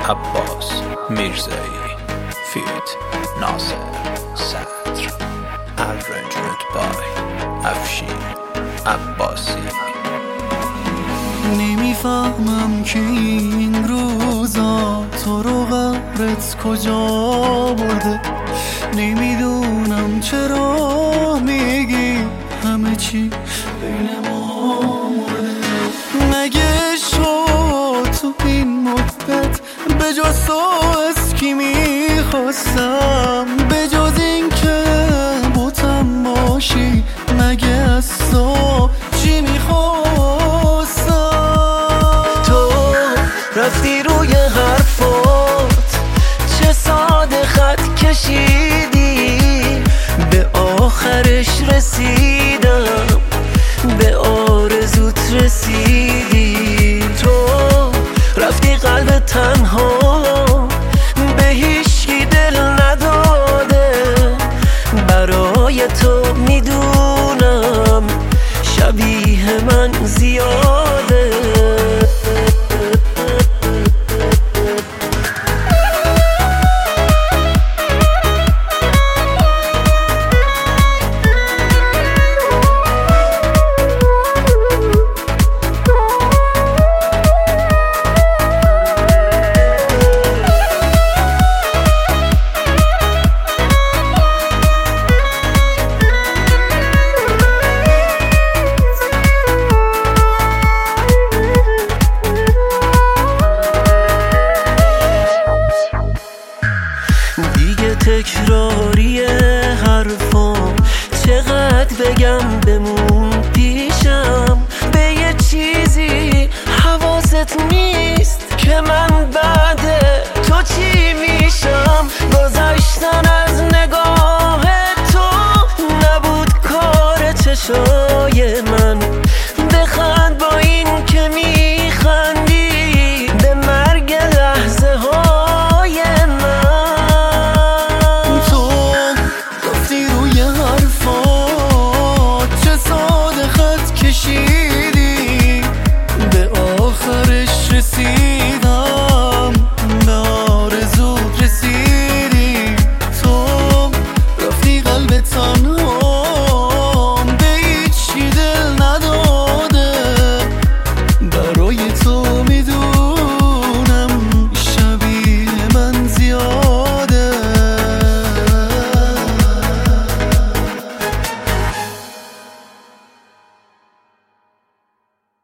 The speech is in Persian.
عباس میرزایی فیت ناصر صدر Arrangement by افشین عباسی. نمیفهمم که این روزا تو رو قبرت کجا برده، نمیدونم چرا میگی همه چی بین ما مرده. مگه شد تو این مدت به جز تو از کی میخواستم، به جز این که بوتم باشی مگه از تو چی میخواستم. تو رفتی روی حرفات چه ساده خط کشیدی، به آخرش رسیدم به آرزوت رسیدی. تو رفتی قلب تنها به هیچکی دل نداده، برای تو میدونم شبیه من زیاده. دیگه تکراری حرفام چقدر بگم بمون پیشم، به یه چیزی حواست نیست که من بعد تو چی میشم. گذشتن از نگاه تو نبود کار چشای من،